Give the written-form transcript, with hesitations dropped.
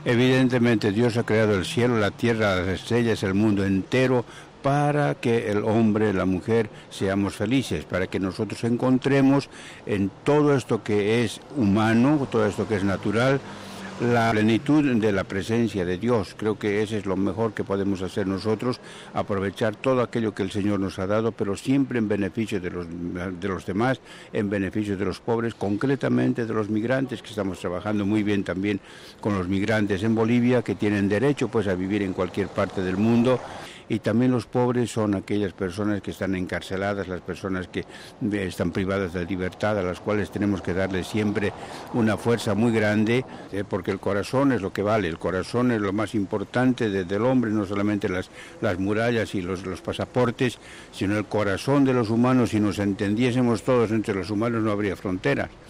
Evidentemente Dios ha creado el cielo, la tierra, las estrellas, el mundo entero para que el hombre, la mujer, seamos felices, para que nosotros encontremos en todo esto que es humano, todo esto que es natural, la plenitud de la presencia de Dios. Creo que ese es lo mejor que podemos hacer nosotros, aprovechar todo aquello que el Señor nos ha dado, pero siempre en beneficio de los demás, en beneficio de los pobres, concretamente de los migrantes, que estamos trabajando muy bien también con los migrantes en Bolivia, que tienen derecho pues a vivir en cualquier parte del mundo. Y también los pobres son aquellas personas que están encarceladas, las personas que están privadas de libertad, a las cuales tenemos que darles siempre una fuerza muy grande, porque el corazón es lo que vale, el corazón es lo más importante del hombre, no solamente las murallas y los pasaportes, sino el corazón de los humanos. Si nos entendiésemos todos entre los humanos no habría fronteras.